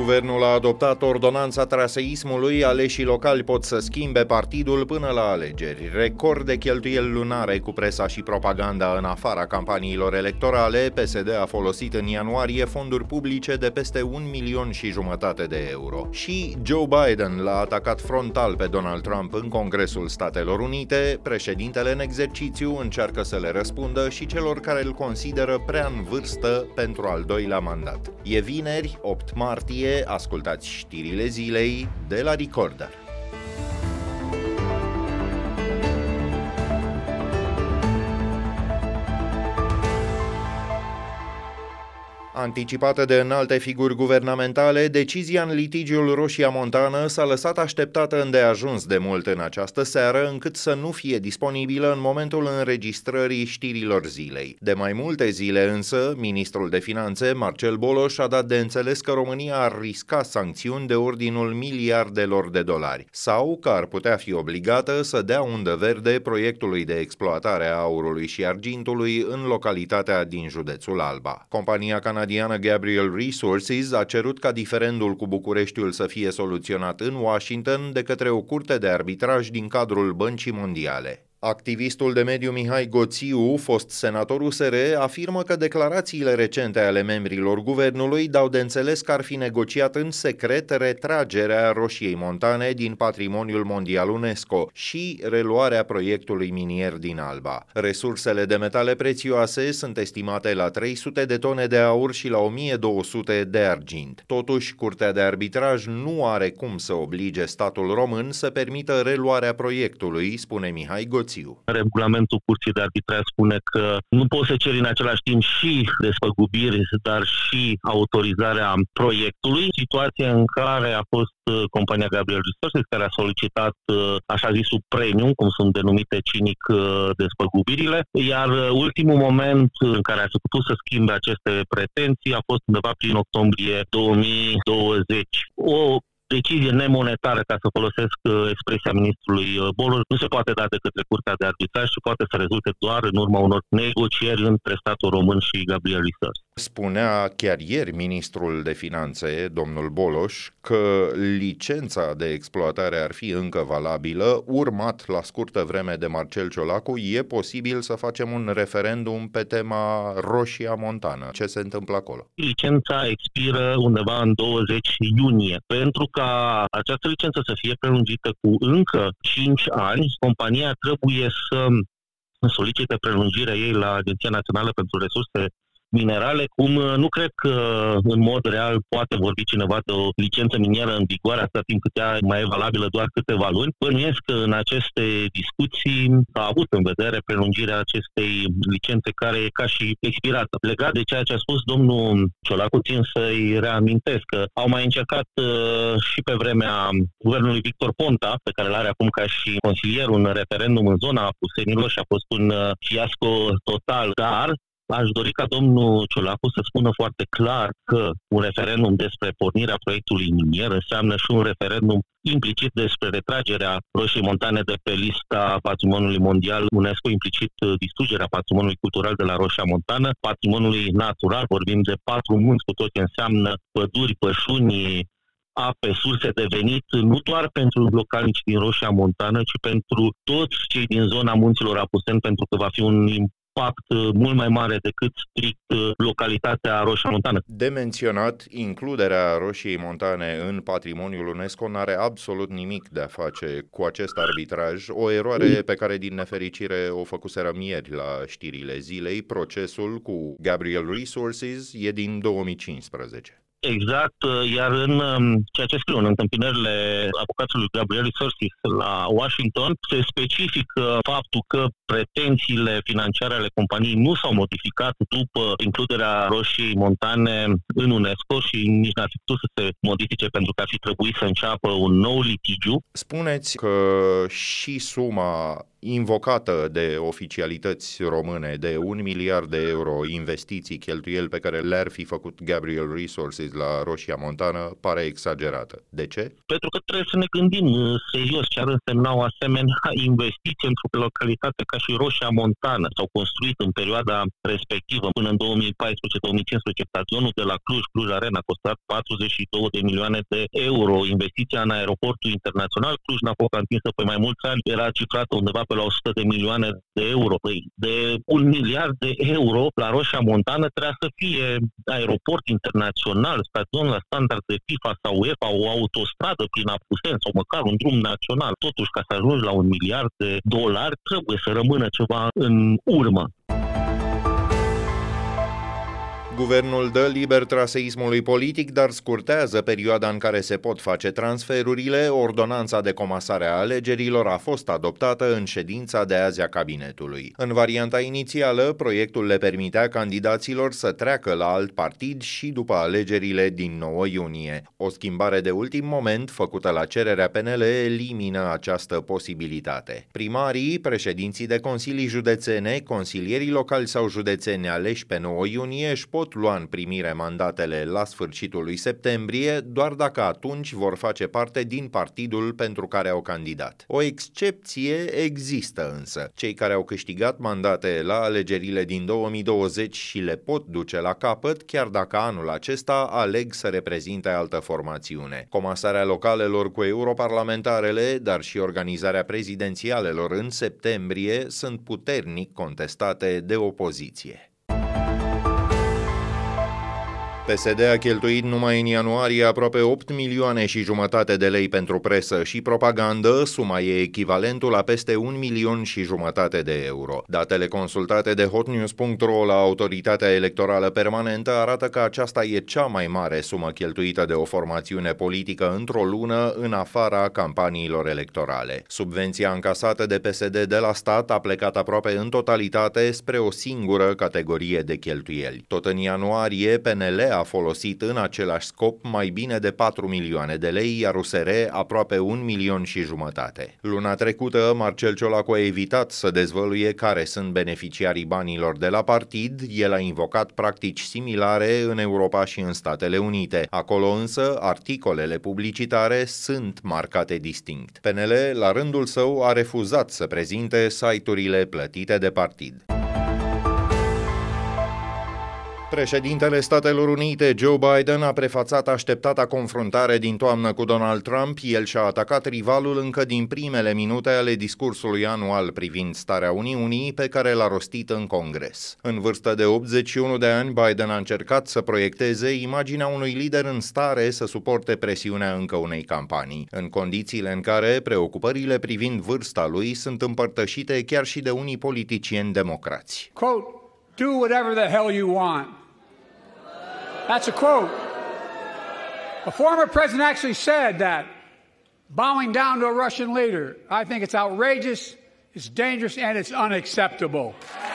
Guvernul a adoptat ordonanța traseismului, aleșii locali pot să schimbe partidul până la alegeri. Record de cheltuieli lunare cu presa și propaganda în afara campaniilor electorale, PSD a folosit în ianuarie fonduri publice de peste 1,5 milion de euro. Și Joe Biden l-a atacat frontal pe Donald Trump în Congresul Statelor Unite. Președintele în exercițiu încearcă să le răspundă și celor care îl consideră prea în vârstă pentru al doilea mandat. E vineri, 8 martie, ascultați știrile zilei de la Recorder. Anticipată de înalte figuri guvernamentale, decizia în litigiul Roșia Montană s-a lăsat așteptată îndeajuns de mult în această seară, încât să nu fie disponibilă în momentul înregistrării știrilor zilei. De mai multe zile însă, ministrul de finanțe, Marcel Boloș, a dat de înțeles că România ar risca sancțiuni de ordinul miliardelor de dolari, sau că ar putea fi obligată să dea undă verde proiectului de exploatare a aurului și argintului în localitatea din județul Alba. Compania canadiană Gabriel Resources a cerut ca diferendul cu Bucureștiul să fie soluționat în Washington de către o curte de arbitraj din cadrul Băncii Mondiale. Activistul de mediu Mihai Goțiu, fost senator USR, afirmă că declarațiile recente ale membrilor guvernului dau de înțeles că ar fi negociat în secret retragerea Roșiei Montane din Patrimoniul Mondial UNESCO și reluarea proiectului minier din Alba. Resursele de metale prețioase sunt estimate la 300 de tone de aur și la 1200 de argint. Totuși, Curtea de Arbitraj nu are cum să oblige statul român să permită reluarea proiectului, spune Mihai Goțiu. Regulamentul Curții de Arbitraj spune că nu poți să ceri în același timp și despăgubiri, dar și autorizarea proiectului. Situația în care a fost compania Gabriel Resources, care a solicitat așa zisul premium, cum sunt denumite cinic despăgubirile, iar ultimul moment în care a putut să schimbe aceste pretenții a fost undeva prin octombrie 2020. O decizie nemonetară, ca să folosesc expresia ministrului Boloș, nu se poate da de către Curtea de Arbitraj și poate să rezulte doar în urma unor negocieri între statul român și Gabriel Resources. Spunea chiar ieri ministrul de finanțe, domnul Boloș, că licența de exploatare ar fi încă valabilă. Urmat la scurtă vreme de Marcel Ciolacu, e posibil să facem un referendum pe tema Roșia Montană. Ce se întâmplă acolo? Licența expiră undeva în 20 iunie. Pentru ca această licență să fie prelungită cu încă 5 ani, compania trebuie să solicite prelungirea ei la Agenția Națională pentru Resurse Minerale, cum nu cred că în mod real poate vorbi cineva de o licență minieră în vigoare atâta timp cât ea mai e valabilă doar câteva luni. Bănuiesc că în aceste discuții a avut în vedere prelungirea acestei licențe care e ca și expirată. Legat de ceea ce a spus domnul Ciolacu, țin să-i reamintesc că au mai încercat și pe vremea guvernului Victor Ponta, pe care l-are acum ca și consilier, un referendum în zona Apusenilor și a fost un fiasco total, dar aș dori ca domnul Ciolacu să spună foarte clar că un referendum despre pornirea proiectului minier înseamnă și un referendum implicit despre retragerea Roșiei Montane de pe lista Patrimoniului Mondial UNESCO, implicit distrugerea patrimoniului cultural de la Roșia Montană, patrimoniului natural, vorbim de 4 munți cu tot ce înseamnă păduri, pășuni, ape, surse de venit, nu doar pentru localnici din Roșia Montană, ci pentru toți cei din zona munților Apuseni, pentru că va fi un impact mult mai mare decât strict localitatea Roșia Montană. De menționat, includerea Roșiei Montane în patrimoniul UNESCO n-are absolut nimic de a face cu acest arbitraj, o eroare pe care din nefericire o făcuserăm ieri la știrile zilei. Procesul cu Gabriel Resources e din 2015. Exact, iar în ceea ce scriu în întâmpinările avocatului Gabriel Resources la Washington, se specifică faptul că pretențiile financiare ale companiei nu s-au modificat după includerea Roșiei Montane în UNESCO și nici n-ar fi putut să se modifice pentru că ar fi trebuit să înceapă un nou litigiu. Spuneți că și suma invocată de oficialități române de 1 miliard de euro investiții, cheltuieli pe care le-ar fi făcut Gabriel Resources la Roșia Montană pare exagerată. De ce? Pentru că trebuie să ne gândim serios ce ar însemna o asemenea investiție într-o localitate ca și Roșia Montană. S-au construit în perioada respectivă, până în 2014-2015, stadionul de la Cluj Arena a costat 42 de milioane de euro. Investiția în aeroportul internațional Cluj-Napoca, întinsă pe mai mulți ani, era cifrată undeva pe la 100 de milioane de euro. De 1 miliard de euro la Roșia Montană trebuia să fie aeroport internațional, stadion la standard de FIFA sau UEFA, o autostradă prin Apuseni sau măcar un drum național. Totuși, ca să ajungi la 1 miliard de dolari, trebuie să rămână ceva în urmă. Guvernul dă liber traseismului politic, dar scurtează perioada în care se pot face transferurile. Ordonanța de comasare a alegerilor a fost adoptată în ședința de azi a cabinetului. În varianta inițială, proiectul le permitea candidaților să treacă la alt partid și după alegerile din 9 iunie. O schimbare de ultim moment, făcută la cererea PNL, elimină această posibilitate. Primarii, președinții de consilii județene, consilierii locali sau județeni aleși pe 9 iunie își pot lua în primire mandatele la sfârșitul lui septembrie, doar dacă atunci vor face parte din partidul pentru care au candidat. O excepție există însă. Cei care au câștigat mandate la alegerile din 2020 și le pot duce la capăt, chiar dacă anul acesta aleg să reprezinte altă formațiune. Comasarea localelor cu europarlamentarele, dar și organizarea prezidențialelor în septembrie sunt puternic contestate de opoziție. PSD a cheltuit numai în ianuarie aproape 8 milioane și jumătate de lei pentru presă și propagandă, suma e echivalentul la peste 1 milion și jumătate de euro. Datele consultate de hotnews.ro la Autoritatea Electorală Permanentă arată că aceasta e cea mai mare sumă cheltuită de o formațiune politică într-o lună în afara campaniilor electorale. Subvenția încasată de PSD de la stat a plecat aproape în totalitate spre o singură categorie de cheltuieli. Tot în ianuarie, PNL a folosit în același scop mai bine de 4 milioane de lei, iar USR aproape 1 milion și jumătate. Luna trecută, Marcel Ciolacu a evitat să dezvăluie care sunt beneficiarii banilor de la partid. El a invocat practici similare în Europa și în Statele Unite. Acolo însă, articolele publicitare sunt marcate distinct. PNL, la rândul său, a refuzat să prezinte site-urile plătite de partid. Președintele Statelor Unite, Joe Biden, a prefațat așteptata confruntare din toamnă cu Donald Trump. El și-a atacat rivalul încă din primele minute ale discursului anual privind starea Uniunii, pe care l-a rostit în Congres. În vârstă de 81 de ani, Biden a încercat să proiecteze imaginea unui lider în stare să suporte presiunea încă unei campanii, în condițiile în care preocupările privind vârsta lui sunt împărtășite chiar și de unii politicieni democrați. Quote, do whatever the hell you want. That's a quote. A former president actually said that bowing down to a Russian leader, I think it's outrageous, it's dangerous, and it's unacceptable.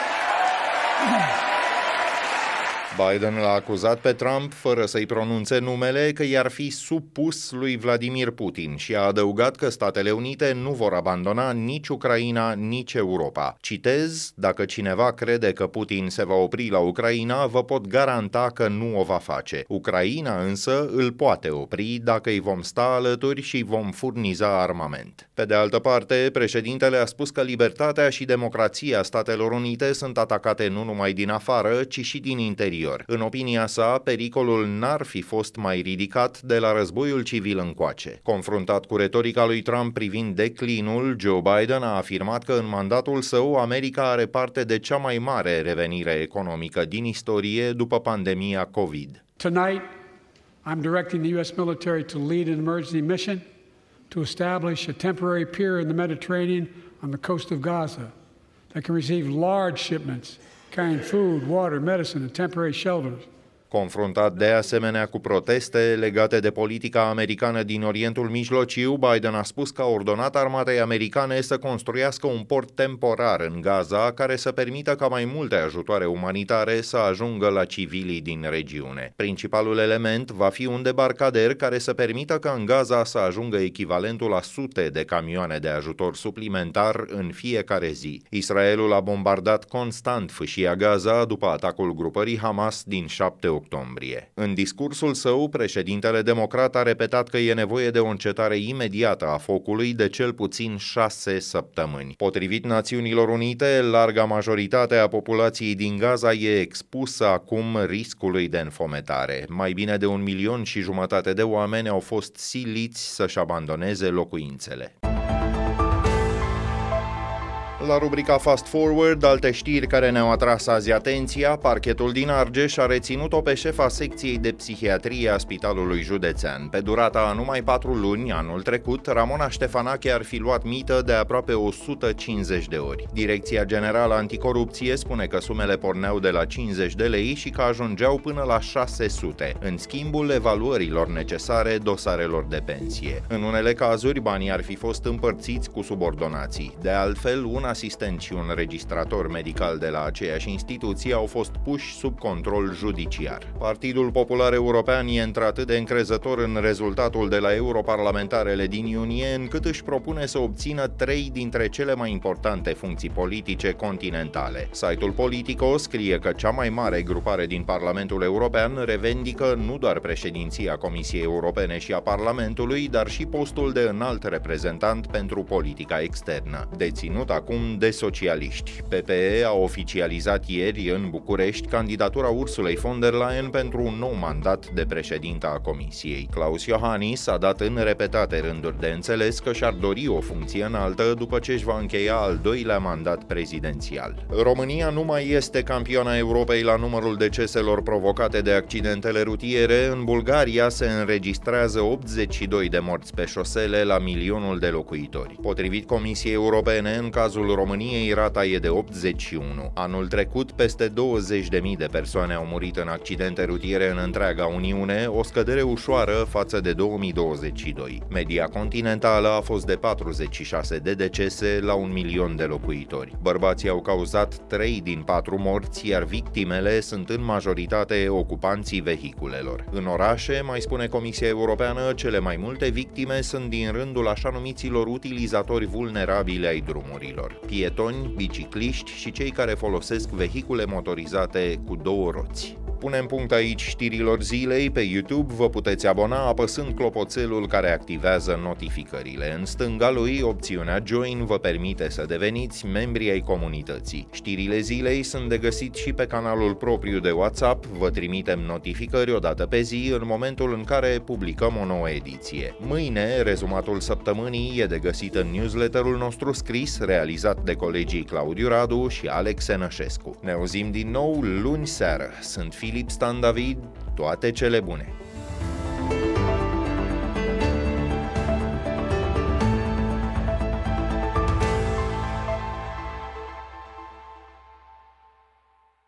Biden l-a acuzat pe Trump, fără să-i pronunțe numele, că i-ar fi supus lui Vladimir Putin și a adăugat că Statele Unite nu vor abandona nici Ucraina, nici Europa. Citez, dacă cineva crede că Putin se va opri la Ucraina, vă pot garanta că nu o va face. Ucraina însă îl poate opri dacă îi vom sta alături și vom furniza armament. Pe de altă parte, președintele a spus că libertatea și democrația Statelor Unite sunt atacate nu numai din afară, ci și din interior. În opinia sa, pericolul n-ar fi fost mai ridicat de la războiul civil încoace. Confruntat cu retorica lui Trump privind declinul, Joe Biden a afirmat că în mandatul său America are parte de cea mai mare revenire economică din istorie după pandemia COVID. Tonight, I'm directing the U.S. military to lead an emergency mission to establish a temporary pier in the Mediterranean on the coast of Gaza that can receive large shipments carrying food, water, medicine, and temporary shelters Confruntat de asemenea cu proteste legate de politica americană din Orientul Mijlociu, Biden a spus că a ordonat armatei americane să construiască un port temporar în Gaza care să permită ca mai multe ajutoare umanitare să ajungă la civilii din regiune. Principalul element va fi un debarcader care să permită ca în Gaza să ajungă echivalentul a sute de camioane de ajutor suplimentar în fiecare zi. Israelul a bombardat constant fâșia Gaza după atacul grupării Hamas din 7 octombrie. În discursul său, președintele democrat a repetat că e nevoie de o încetare imediată a focului de cel puțin 6 săptămâni. Potrivit Națiunilor Unite, larga majoritate a populației din Gaza e expusă acum riscului de înfometare. Mai bine de 1,5 milion de oameni au fost siliți să-și abandoneze locuințele. La rubrica Fast Forward, alte știri care ne-au atras azi atenția, parchetul din Argeș a reținut-o pe șefa secției de psihiatrie a Spitalului Județean. Pe durata a numai 4 luni, anul trecut, Ramona Ștefanache ar fi luat mită de aproape 150 de ori. Direcția Generală Anticorupție spune că sumele porneau de la 50 de lei și că ajungeau până la 600, în schimbul evaluărilor necesare dosarelor de pensie. În unele cazuri, banii ar fi fost împărțiți cu subordonații. De altfel, un asistent și un registrator medical de la aceeași instituție au fost puși sub control judiciar. Partidul Popular European e într-atât de încrezător în rezultatul de la europarlamentarele din iunie, încât își propune să obțină 3 dintre cele mai importante funcții politice continentale. Site-ul Politico scrie că cea mai mare grupare din Parlamentul European revendică nu doar președinția Comisiei Europene și a Parlamentului, dar și postul de înalt reprezentant pentru politica externă, deținut acum de socialiști. PPE a oficializat ieri în București candidatura Ursulei von der Leyen pentru un nou mandat de președintă a Comisiei. Klaus Iohannis a dat în repetate rânduri de înțeles că și-ar dori o funcție înaltă după ce își va încheia al 2-lea mandat prezidențial. România nu mai este campioana Europei la numărul deceselor provocate de accidentele rutiere. În Bulgaria se înregistrează 82 de morți pe șosele la milionul de locuitori. Potrivit Comisiei Europene, în cazul României, rata e de 81. Anul trecut, peste 20.000 de persoane au murit în accidente rutiere în întreaga Uniune, o scădere ușoară față de 2022. Media continentală a fost de 46 de decese la 1 milion de locuitori. Bărbații au cauzat 3 din 4 morți, iar victimele sunt în majoritate ocupanții vehiculelor. În orașe, mai spune Comisia Europeană, cele mai multe victime sunt din rândul așa numiților utilizatori vulnerabili ai drumurilor: pietoni, bicicliști și cei care folosesc vehicule motorizate cu 2 roți. Punem punct aici știrilor zilei. Pe YouTube vă puteți abona apăsând clopoțelul care activează notificările. În stânga lui, opțiunea Join vă permite să deveniți membri ai comunității. Știrile zilei sunt de găsit și pe canalul propriu de WhatsApp. Vă trimitem notificări o dată pe zi în momentul în care publicăm o nouă ediție. Mâine, rezumatul săptămânii e de găsit în newsletterul nostru scris, realizat de colegii Claudiu Radu și Alex Enășescu. Ne auzim din nou luni seară. Sunt Filip Stan David, toate cele bune!